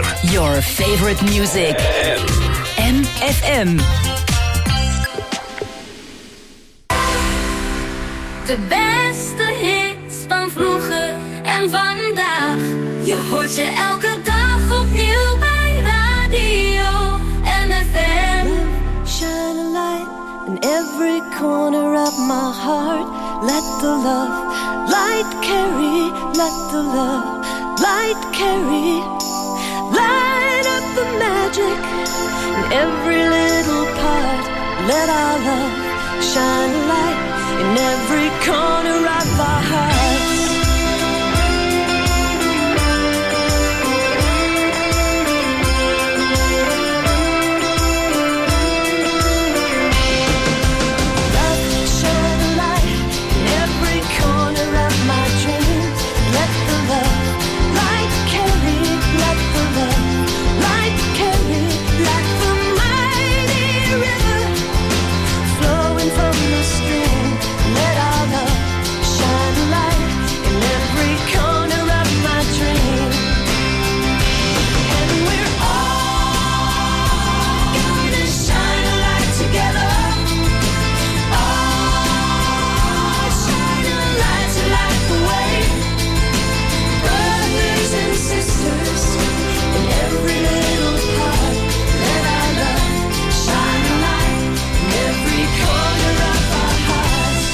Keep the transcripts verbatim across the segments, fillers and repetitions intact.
vier. Your favorite music. M F M. De beste hits van vroeger en vandaag. Je hoort ze elke dag opnieuw bij Radio M F M. Shine a light in every corner of my heart. Let the love light carry. Let the love light carry. Light up the magic in every little part. Let our love shine a light in every corner of our hearts. Love, shine a light in every corner of my dreams. Let the love light carry. Let the love light carry. Like the mighty river flowing from the stream. Let our love shine a light in every corner of my dream. And we're all gonna shine a light together. Oh, shine a light to light the way. Brothers and sisters in every little part. Let our love shine a light in every corner of our hearts.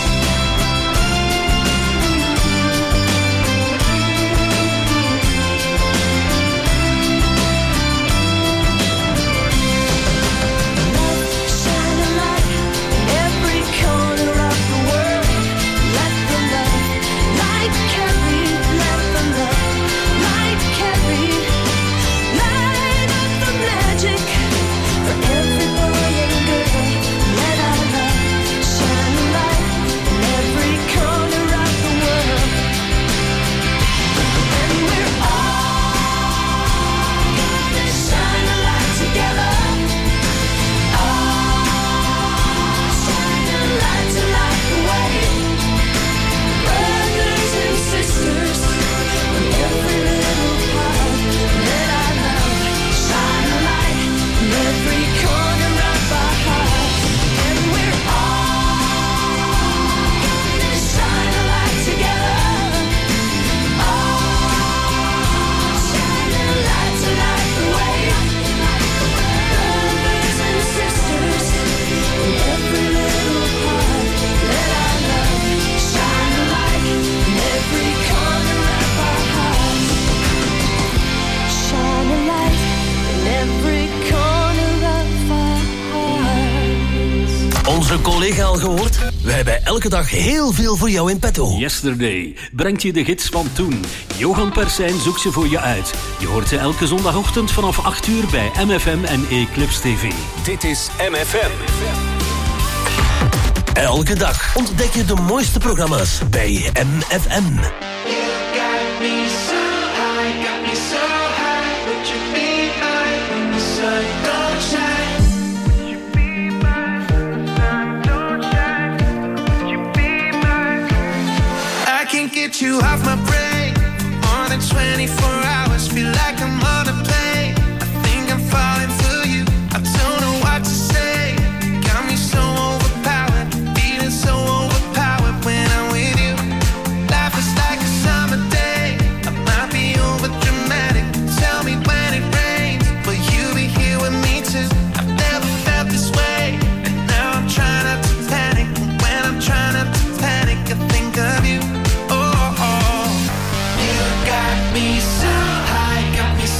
Love, shine a light in every corner of the world. Let the love light carry. Let the love light carry. Light up the magic for every boy and girl. Let our love shine a light in every corner of the world. And we're all gonna shine a light together. Oh, shine a light to light the way. Brothers and sisters in every little part. Let our love shine a light in every corner of our hearts. And we're all gonna shine a light together. Oh, shine a light to light the way. Brothers and sisters in every little part. Let our love shine a light in every corner of our hearts. Shine a light in every corner of our hearts. Onze collega al gehoord? We hebben elke dag heel veel voor jou in petto. Yesterday brengt je de gids van toen. Johan Persijn zoekt ze voor je uit. Je hoort ze elke zondagochtend vanaf acht uur bij M F M en Eclipse T V. Dit is M F M. Elke dag ontdek je de mooiste programma's bij M F M. I can't get you off my brain more than twenty-four hours. Feel like I'm on a plane. I think I'm falling for you. I don't know what to say. Got me so overpowered, feeling so overpowered when I'm with you. Life is like a summer day. I might be over dramatic. Tell me when it rains, will you be here with me too? I've never felt this way, and now I'm trying not to panic. And when I'm trying not to panic, I think of you. Oh, oh. You got me so high, got me so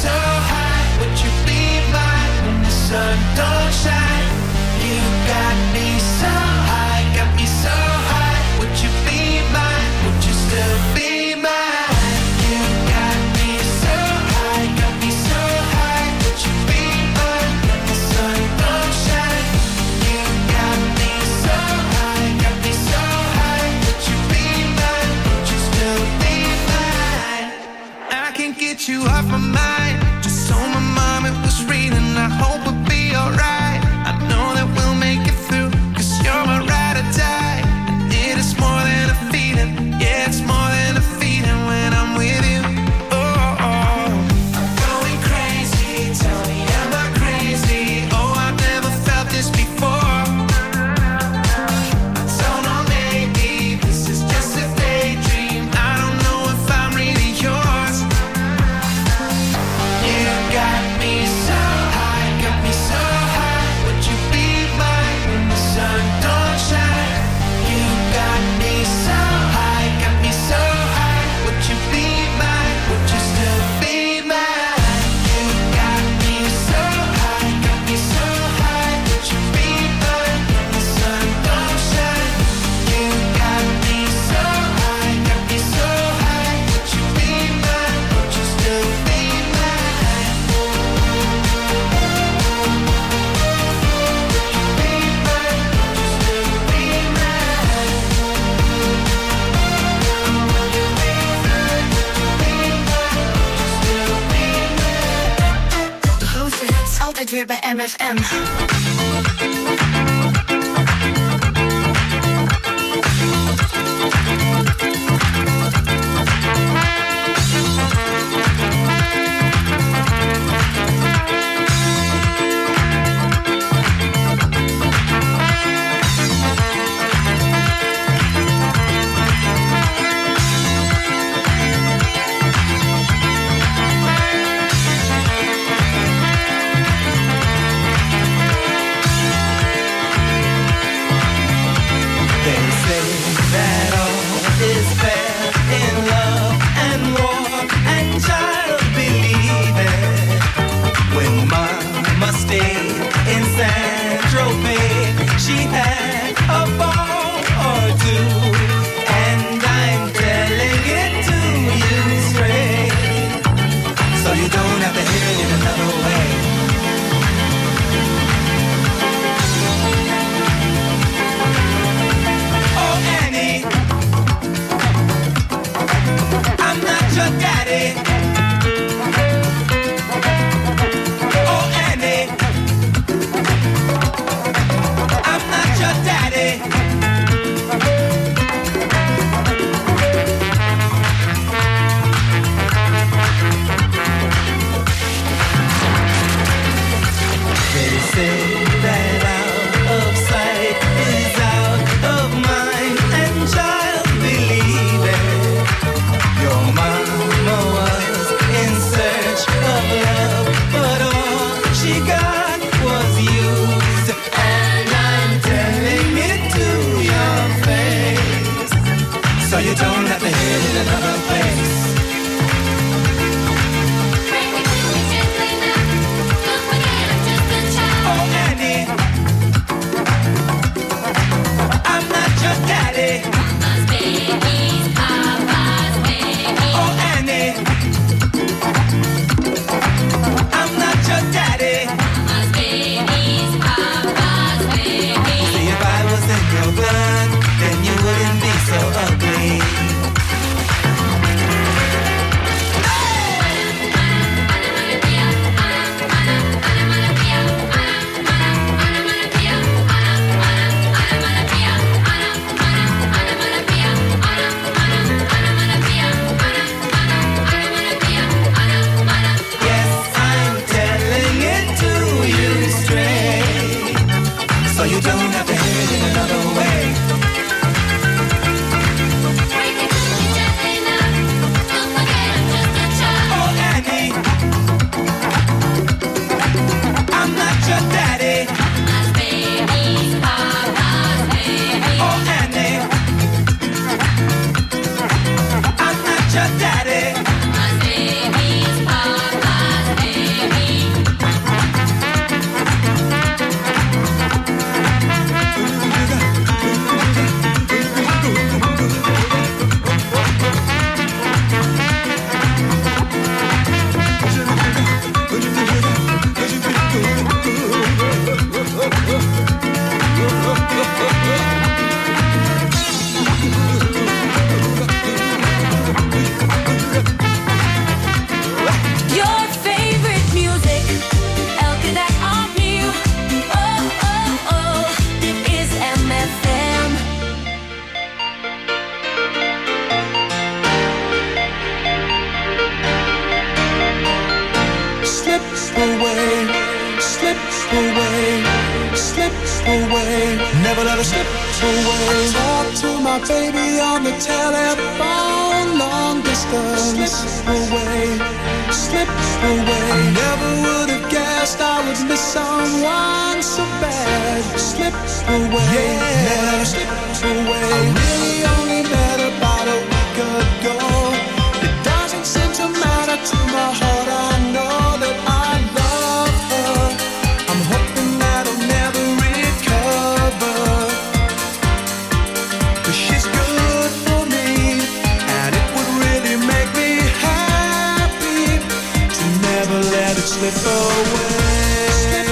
bij M F M.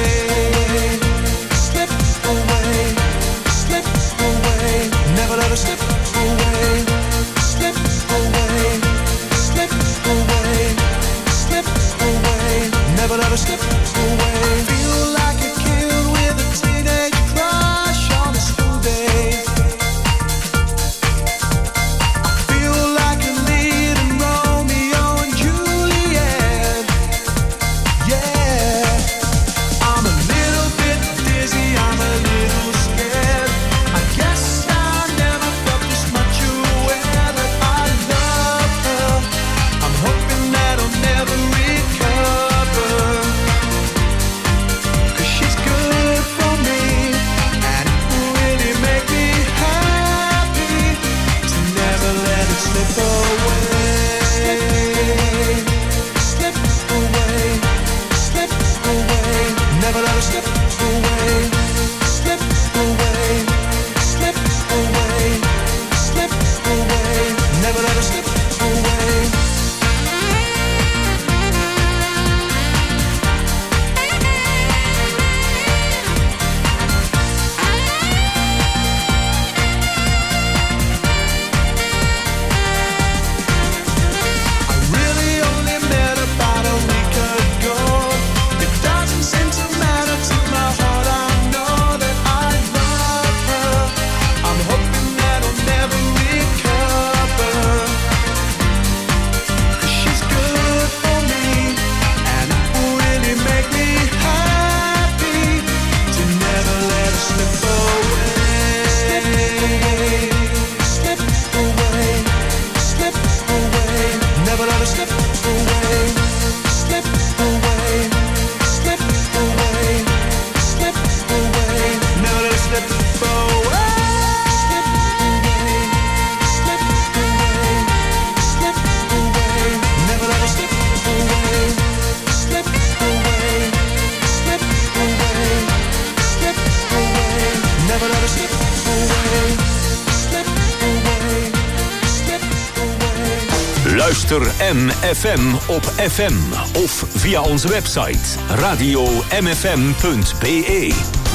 Never let us slip away, slip away, slip away. Luister M F M op F M of via onze website radio m f m punt b e.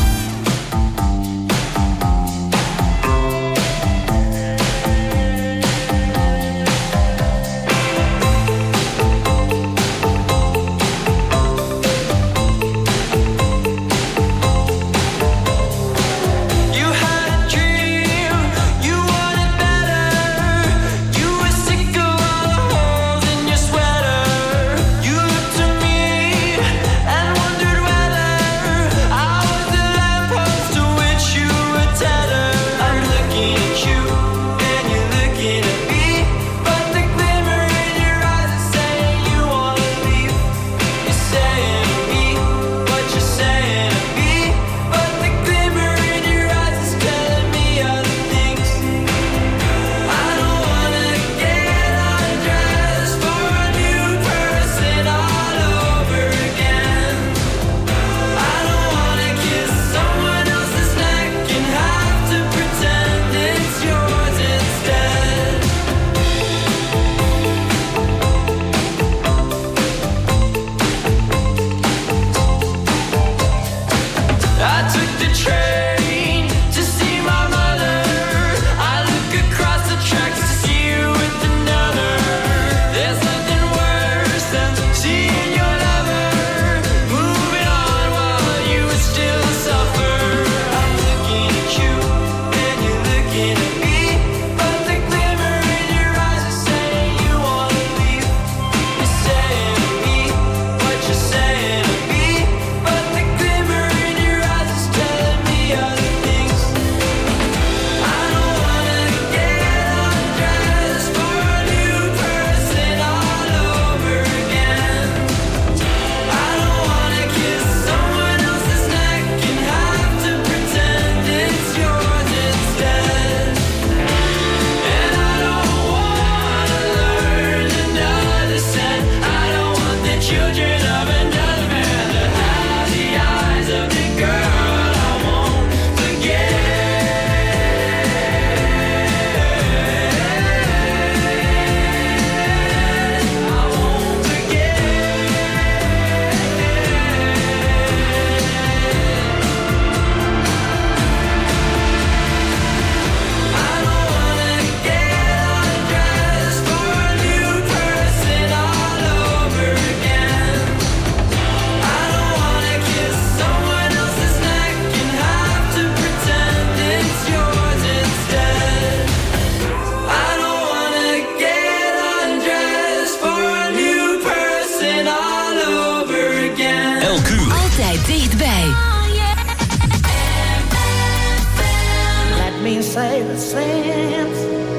say the since,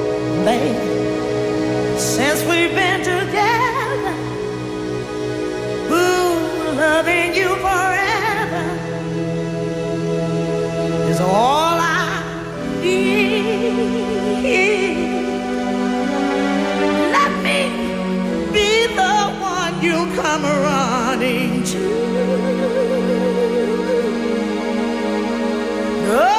baby, since we've been together. Ooh, loving you forever is all I need. Let me be the one you come running to. Oh,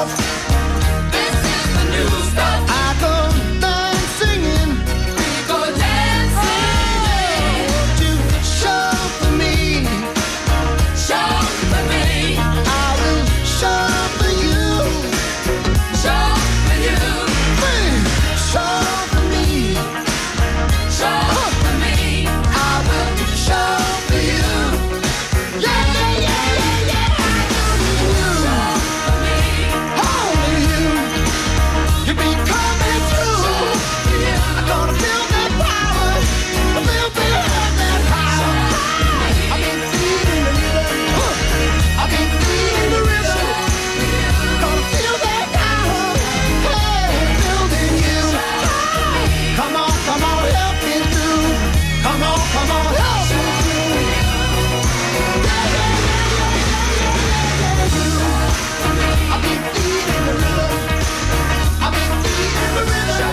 stuff. This is the new stuff. I go dance singing. We go dancing. Won't you show for me? Show for me. I will show for you. Show for you. Show for me. Show for me. I will show for you. Yeah, yeah, yeah, yeah, yeah. Show for me. Only you. You be coming through. I'm gonna feel that power. I feel, feel that power. I've been feeling the rhythm. I've been feeling the rhythm. Gonna feel that power. Hey, building you. Come on, come on, help me through. Come on, come on, help me through. Yeah, yeah, yeah, yeah, yeah, yeah. I've been feeling the rhythm. I've been feeling the rhythm.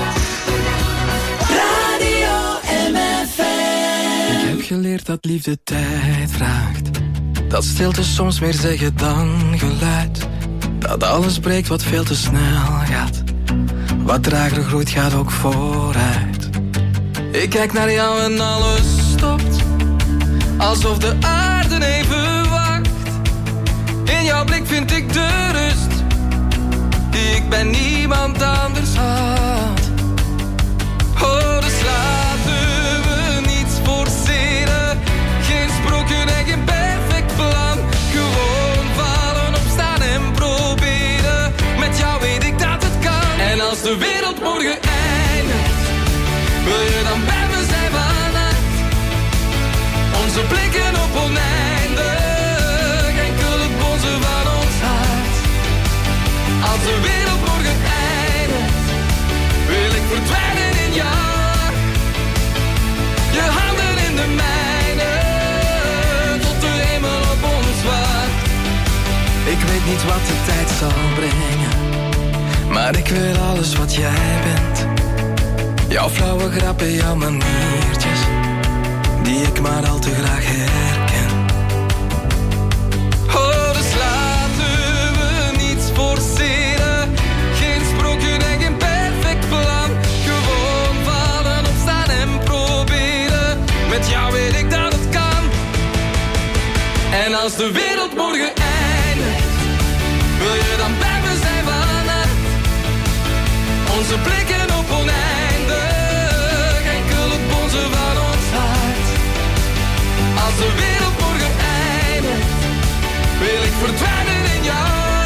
Radio M F M. Ik heb geleerd dat liefde tijd vraagt. Dat stilte soms meer zeggen dan geluid. Dat alles breekt wat veel te snel gaat. Wat trager groeit gaat ook vooruit. Ik kijk naar jou en alles stopt. Alsof de aarde even wacht. In jouw blik vind ik de rust die ik bij niemand anders had. Oh, dus laten we niets forceren. Geen sprookje en geen perfect plan. Gewoon vallen, opstaan en proberen. Met jou weet ik dat het kan. En als de wereld morgen eindigt, wil je dan bij me zijn vannacht? Onze blikken op oneindig, enkel het bonzen van ons hart. Als de wereld morgen eindigt, wil ik verdwijnen in jou. Je handen in de mijne, tot de hemel op ons wacht. Ik weet niet wat de tijd zal brengen, maar ik wil alles wat jij bent. Jouw flauwe grappen, jouw maniertjes, die ik maar al te graag herken. Oh, dus laten we niets forceren. Geen sprookje en geen perfect plan. Gewoon vallen, opstaan en proberen. Met jou weet ik dat het kan. En als de wereld morgen eindigt, wil je dan bij me zijn vannacht? Onze blikken op oneindig, enkel het bonzen van ons hart. Als de wereld morgen eindigt, wil ik verdwijnen in jou.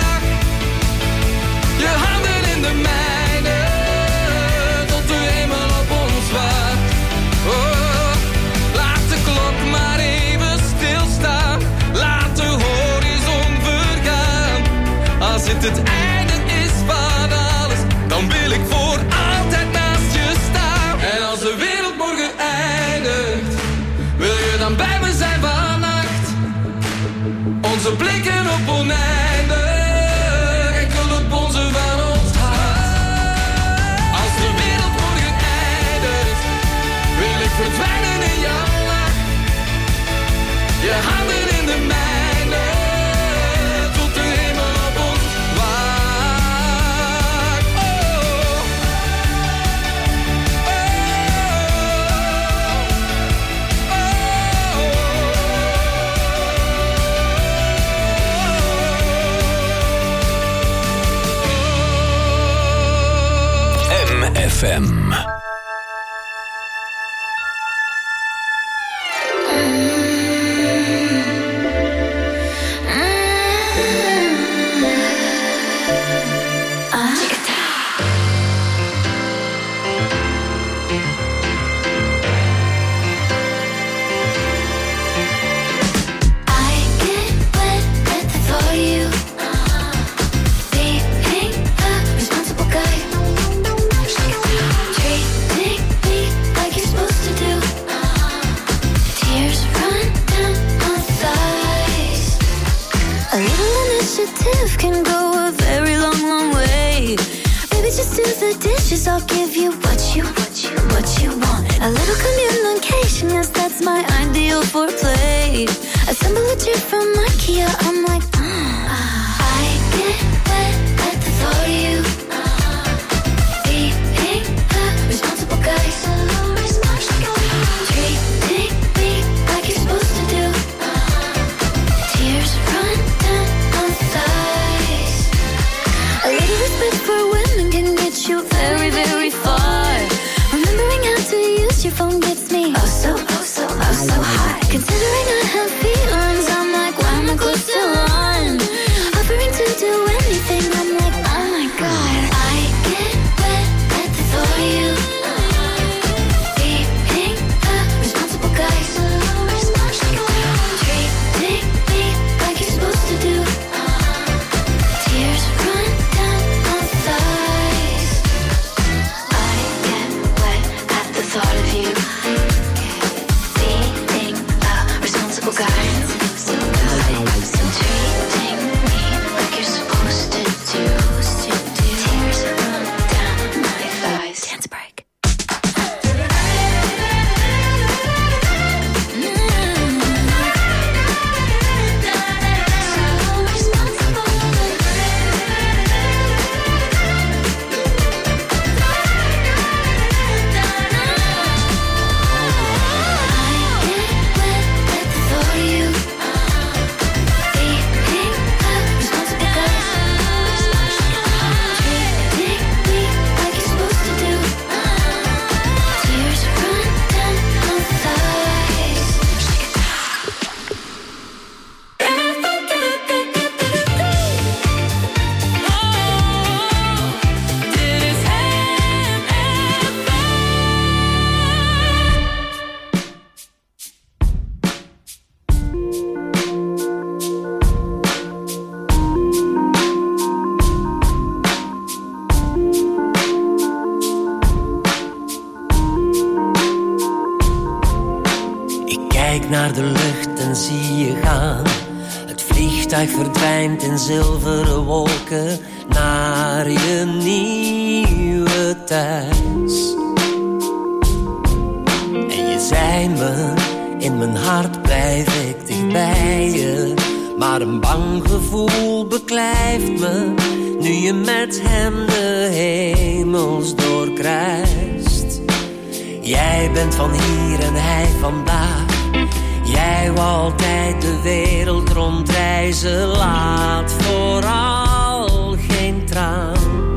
Je handen in de mijne, tot de hemel op ons wacht. Oh, laat de klok maar even stilstaan. Laat de horizon vergaan. Als het het einde is van alles, dan wil ik voor altijd naast je staan. En als de wereld morgen eindigt, wil je dan bij me zijn vannacht? Onze blikken op oneindig, enkel het bonzen van ons hart. Als de wereld morgen eindigt, wil ik verdwijnen in jouw lach. Je handen in de mijne, tot de hemel op ons wacht. Oh, M F M. I'll give you what you, what you, what you want. A little communication, yes, that's my ideal foreplay. Assemble a chair from IKEA, I'm like, mm. I get wet at the habit for women can get you very, very far. Remembering how to use your phone gets me oh so, oh so, oh so hot. Considering I have feelings, I'm like, why am I close to one? Offering to do anything, I'm like, oh my god. I get wet at the thought of you. Being a responsible guy, treating me like you're supposed to do. Tears run down my thighs. I get wet at the thought of you. Being a responsible guy, treating me like you're supposed to do. Tears run down my thighs. Dance break. Naar de lucht en zie je gaan. Het vliegtuig verdwijnt in zilveren wolken naar je nieuwe thuis. En je zei me, in mijn hart blijf ik dicht bij je. Maar een bang gevoel beklijft me, nu je met hem de hemels doorkruist. Jij bent van hier en hij vandaag. Jij wou altijd de wereld rondreizen, laat vooral geen traan.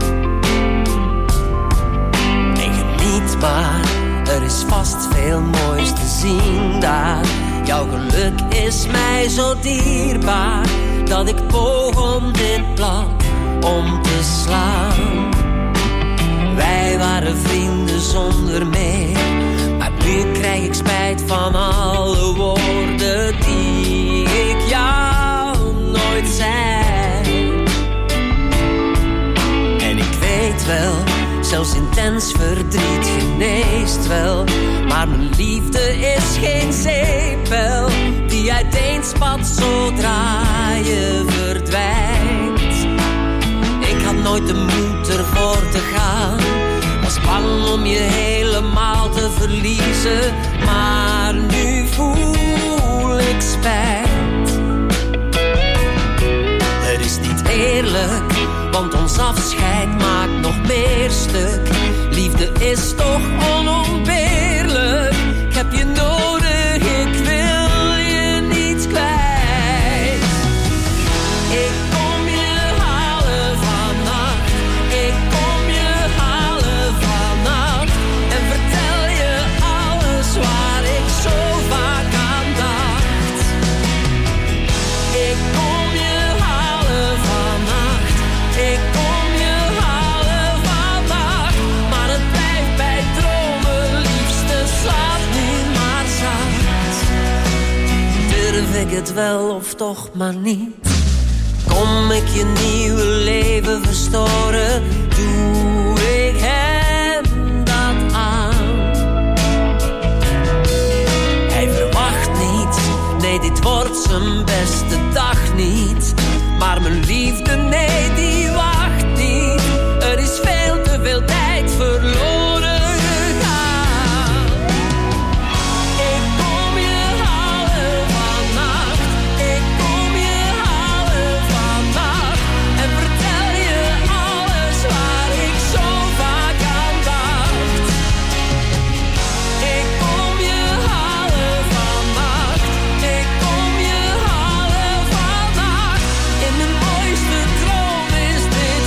En geniet maar, er is vast veel moois te zien daar. Jouw geluk is mij zo dierbaar, dat ik poog om dit blad om te slaan. Wij waren vrienden zonder meer, maar nu krijg ik spijt van alle woorden die ik jou nooit zei. En ik weet wel, zelfs intens verdriet geneest wel. Maar mijn liefde is geen zeepbel die uiteenspat zodra je verdwijnt. Ik had nooit de moed ervoor te gaan, was bang om je helemaal te verliezen, maar nu voel ik spijt. Het is niet eerlijk, want ons afscheid maakt nog meer stuk. Liefde is toch onontbeerlijk, ik heb je nodig, ik wil je niet kwijt. Ik kom je halen vannacht, ik kom je halen vannacht. En vertel je alles waar ik zo vaak aan dacht. Ik kom je halen vannacht, ik kom je halen vannacht. Maar het blijft bij dromen, liefste, slaap nu maar zacht. Durf ik het wel of toch maar niet? Kom ik je nieuwe leven verstoren? Doe ik hem dat aan? Hij verwacht niet, nee dit wordt zijn beste dag niet. Maar mijn liefde, nee die wacht niet. Er is veel te veel tijd verloren gegaan. Ik kom je halen vannacht, ik kom je halen vannacht. En vertel je alles waar ik zo vaak aan dacht. Ik kom je halen vannacht, ik kom je halen vannacht. In mijn mooiste droom is dit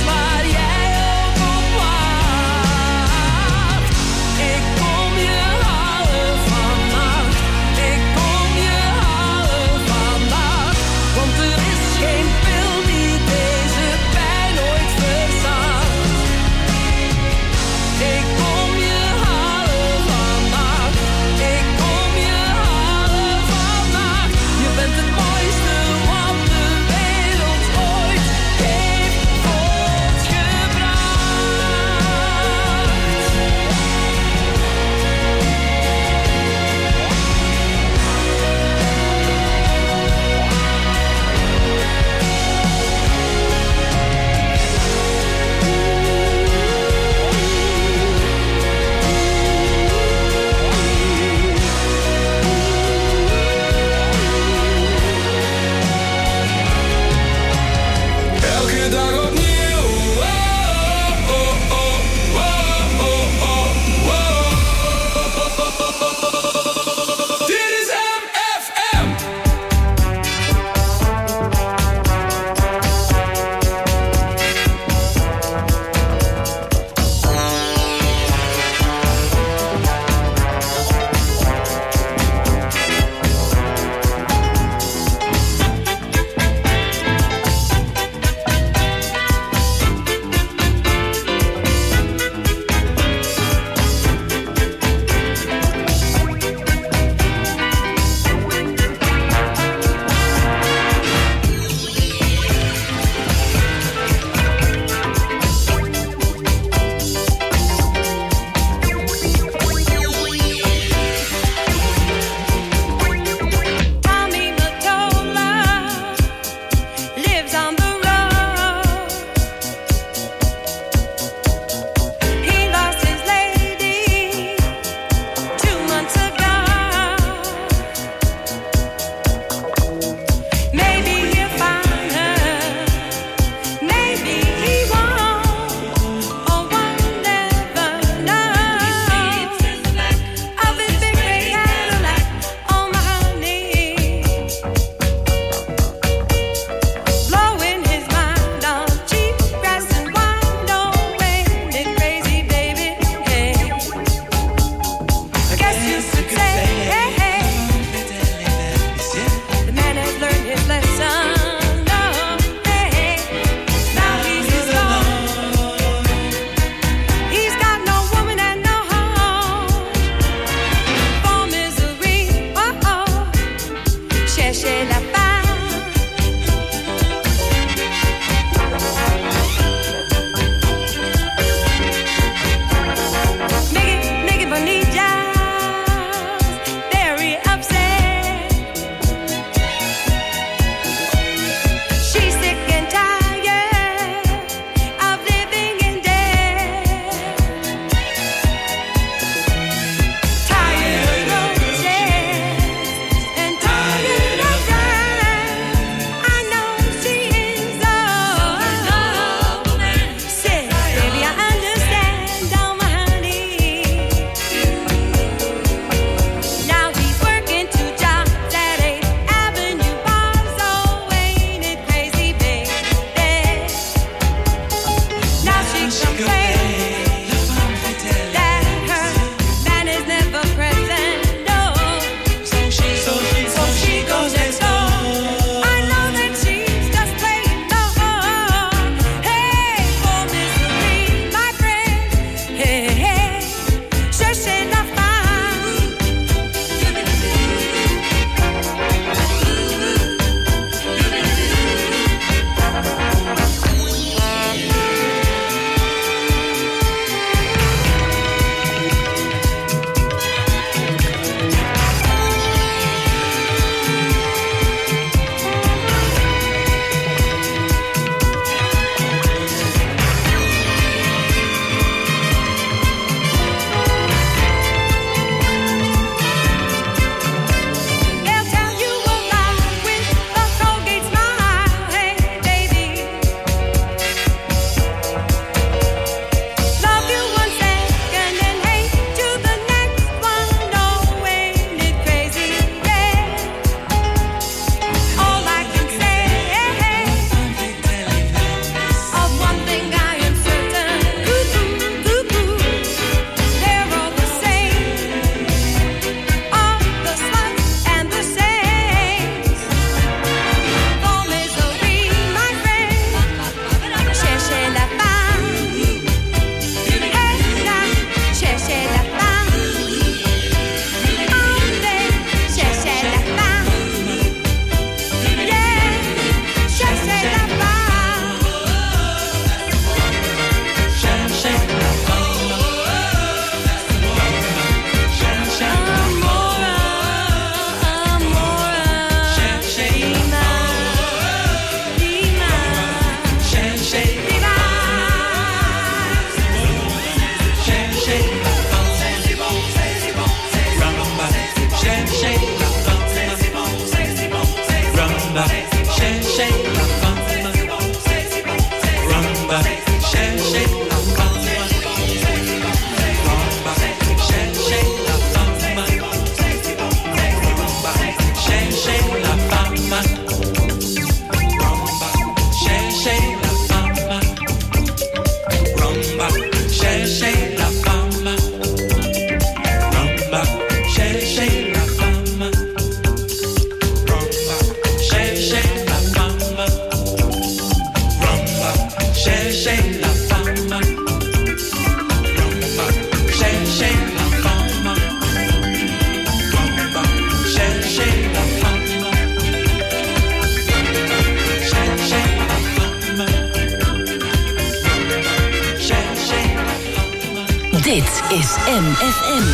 Dit is M F M.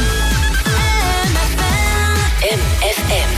M F M.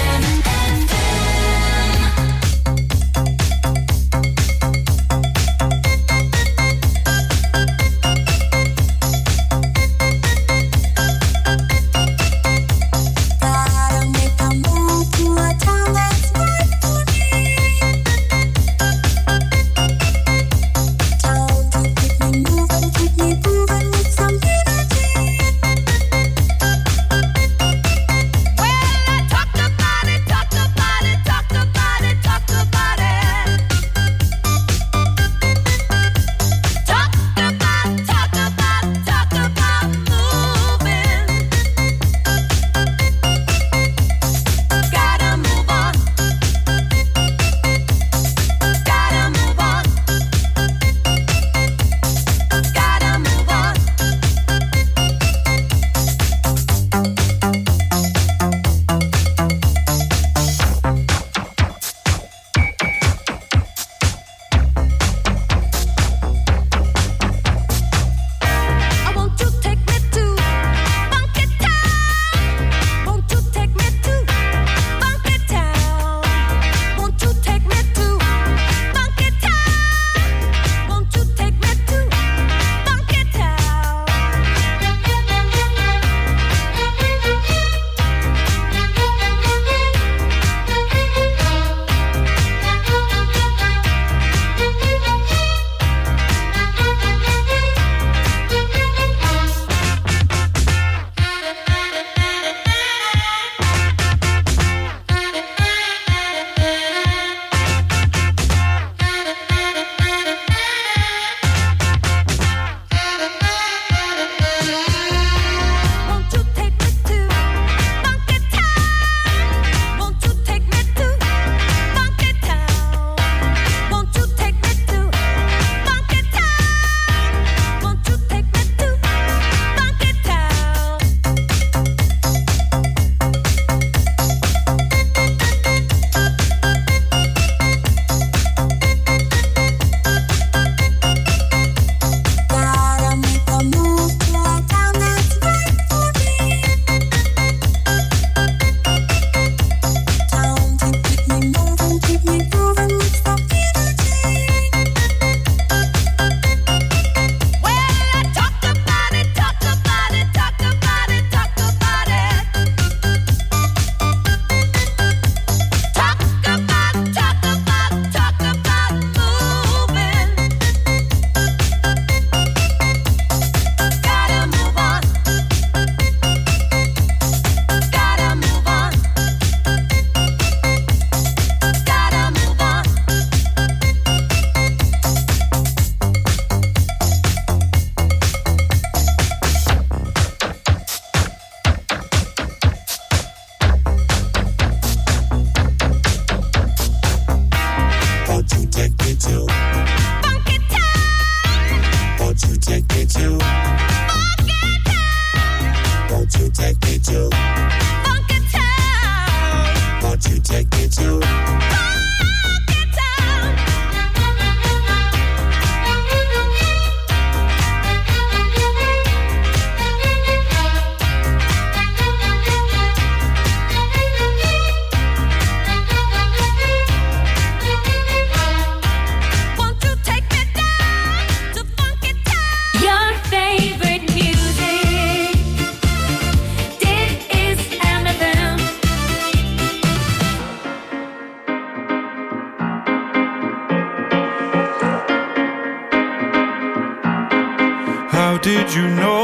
Did you know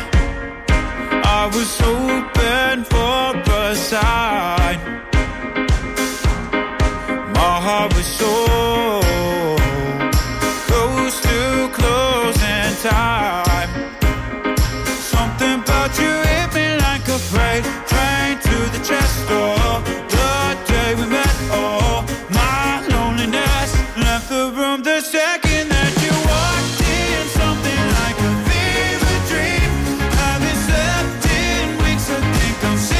I was hoping for a sign? My heart was so close to closing time. Something about you hit me like a freight train to the chest door. The day we met, oh, my loneliness left the room the second that you walked in. Something like a fever dream. Haven't slept in weeks, I think I'm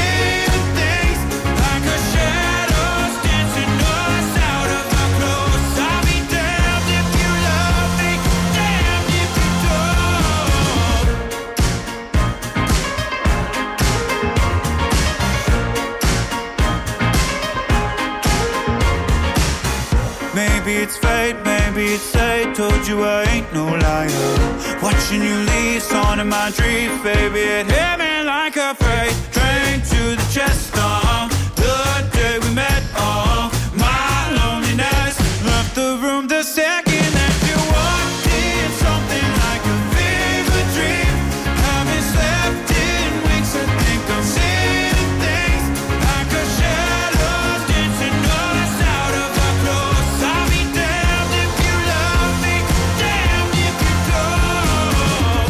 you'd say, told you I ain't no liar. Watching you leave, on in my dreams, baby, it hit me like a freight train to the chest of the day we met. Oh, my loneliness left the room the second that you walked in. Something like a fever dream. Haven't slept in weeks. I think I'm seeing things like a shadow dancing us out of our clothes. I'll be damned if you love me, damned if you don't.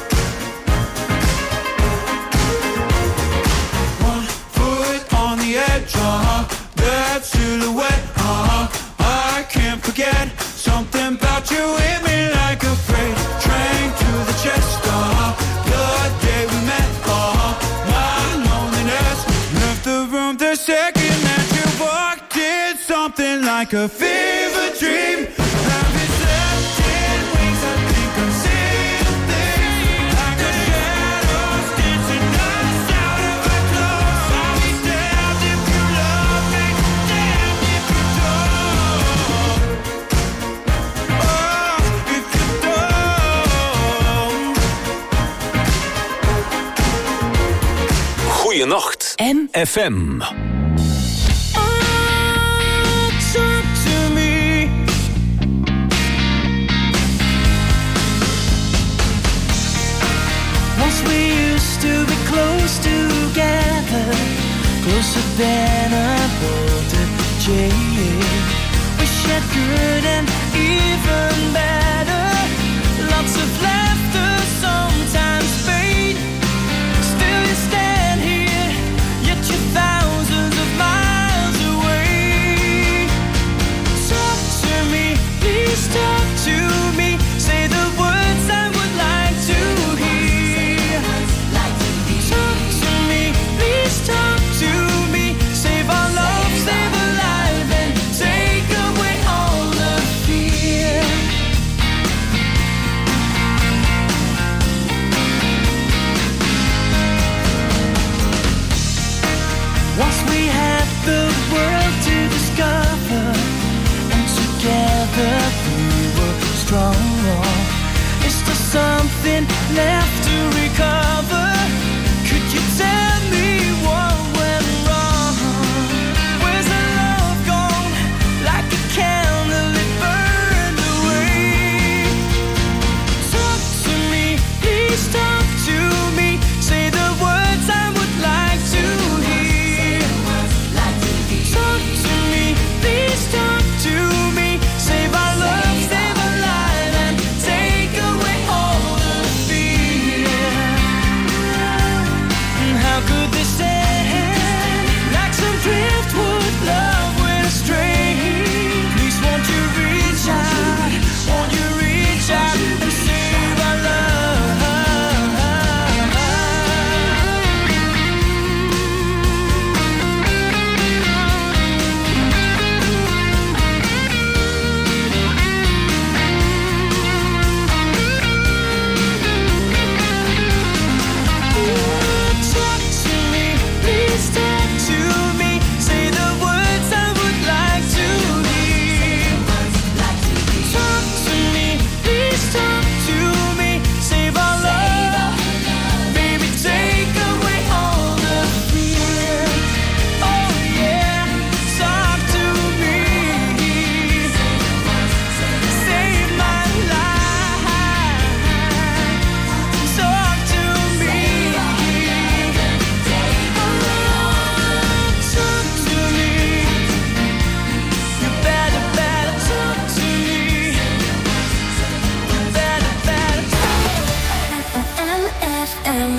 One foot on the edge, uh-huh. That silhouette, uh-huh. I can't forget something about you hit me like a freight train to the chest, uh-huh. The day we met, uh-huh. My loneliness left the room the second that you walked in. Something like a fever dream. Haven't slept in weeks. I think I'm seeing things like a shadows dancing us out of our clothes. I'll be damned if you love me, damned if you don't. Oh, if you don't. Goeienacht. M. F M. Talk to me. Once we used to be close together, closer than a bolted chain. We shared good and even better, lots of laughter, sometimes pain. Still you stand here, yet you're thousands of miles away. Talk to me, please talk to me. Say the words I would like to hear. Talk to me, please talk to me. Save our love, save our life, and take away all the fear. Once we had the world to discover, and together we were strong. Is there something left to recover? Could you tell me what went wrong? Where's the love gone? Like a candle it burned away. Talk to me, please talk to me. Say the words I would like to hear. Talk to me, please talk to me. Save our love, save our life, and take away all the fear. And how could this end? Like some driftwood love went astray. Please won't you reach out, won't you reach out and save our love. Talk to me, please talk to me. Say the words I would like to hear. Talk to me, please talk to me. Save our love, baby, take away all the fear. Oh yeah, talk to me. Save my life. Talk to me. Talk to me. You better, better talk to me. You better, better M F M.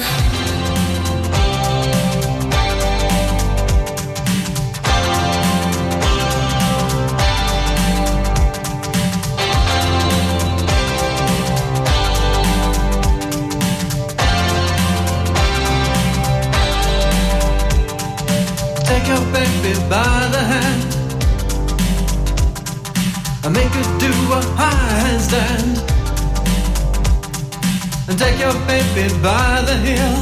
Take your baby by the hand and make her do a high handstand. And take your baby by the heel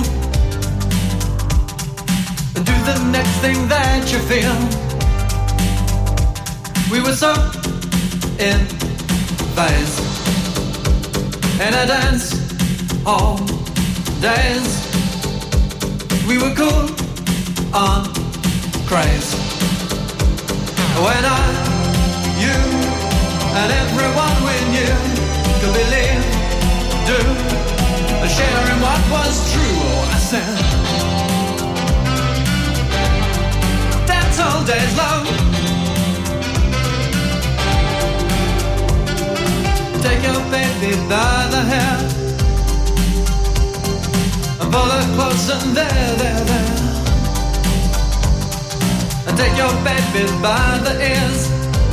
and do the next thing that you feel. We were so in phase. And I dance all days. We were cool on craze. When I, you, and everyone we knew could believe, do, sharing what was true. Oh, I said, dance all days long. Take your baby by the hair and pull her close and there, there, there. And take your baby by the ears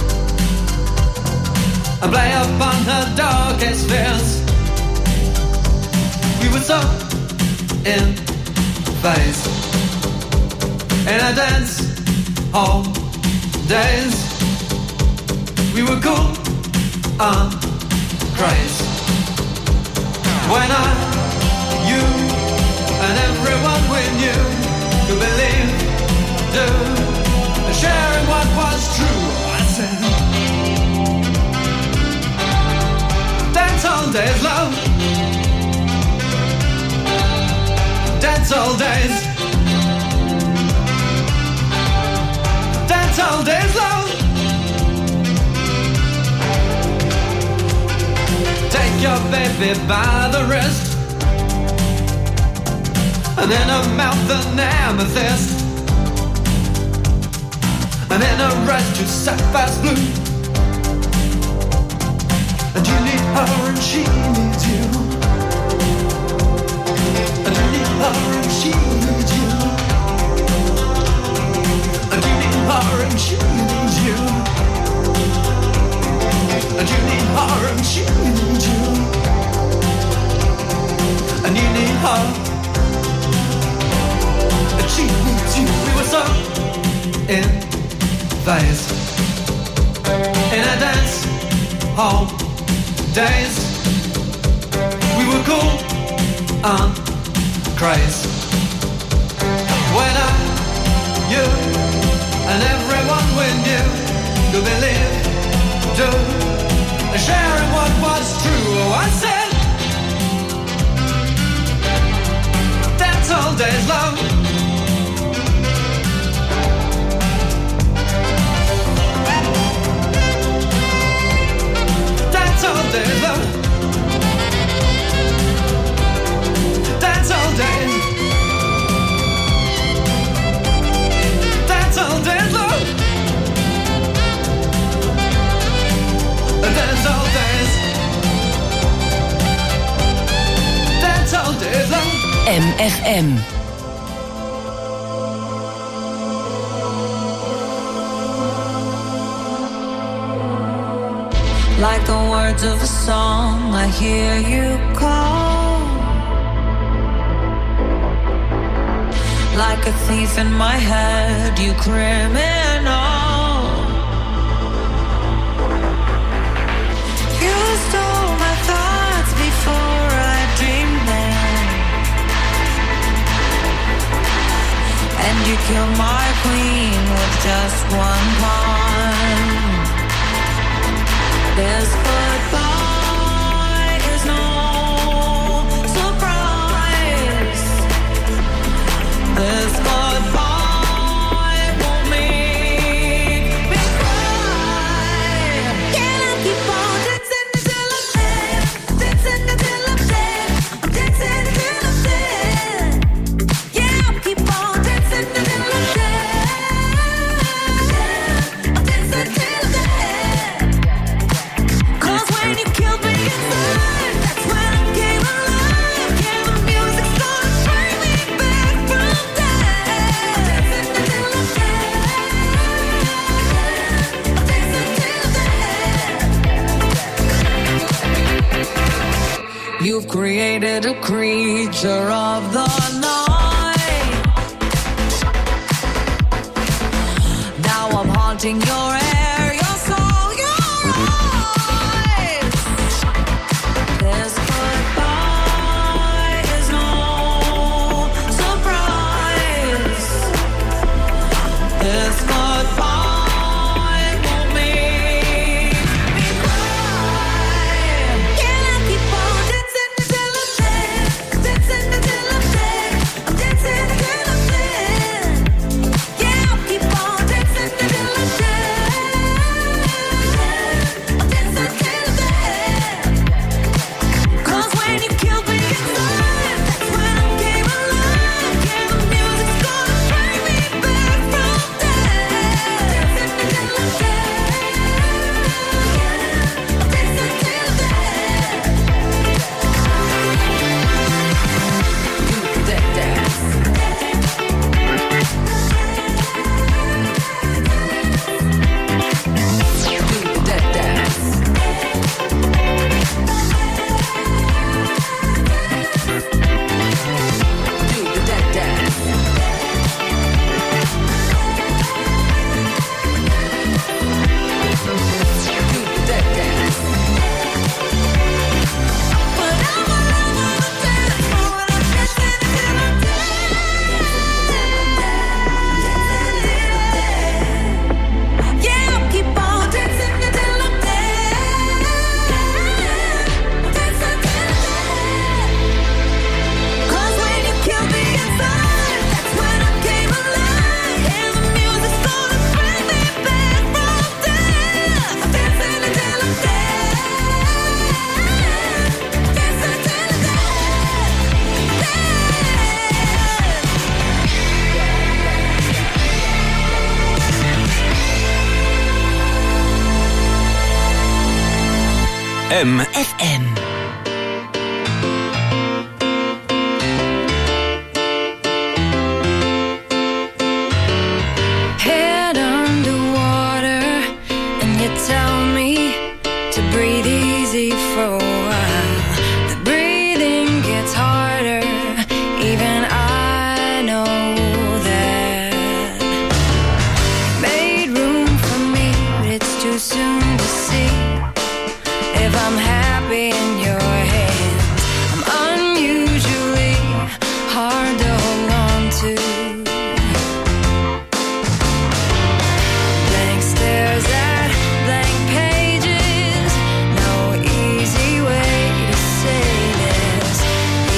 and play upon her darkest fears. We were so in phase in a dance hall days. We were cool on craze. When I, you, and everyone we knew could believe, do, sharing what was true. I said, dance all days, love. Dance all days. Dance all days, love. Take your baby by the wrist and in her mouth an amethyst, and in her eyes two sapphire's blue. And you need her and she needs you. And you need her and she needs you. And you need her and she needs you. And you need her and she needs you. And you need her and she needs you. We were so in phase in a dance hall days. We were cool on craze. When I, you, and everyone we knew could believe, do, sharing what was true. Oh, I said, dance all days, love. Dance all days, love. Dance all days. Dance all days, love. Dance all days. Dance all days, love. M F M. Like the words of a song, I hear you call. Like a thief in my head, you criminal. You stole my thoughts before I dreamed them, and you killed my queen with just one pawn. This goodbye is no surprise. This goodbye won't make me cry. Can I keep on dancing until I'm dead? Dancing until I'm dead. I'm dancing until I'm dead. Yeah, I'll keep on dancing until I'm dead. I'm dancing until I'm dead. When you killed me inside, that's when I came alive. Yeah, the music started bringing me back from death. Dancing until I'm dead. Dancing until I'm dead. You've created a creature of the night. Now I'm haunting your air, your soul, your eyes. This goodbye is no surprise. This goodbye won't make me cry. M. F M.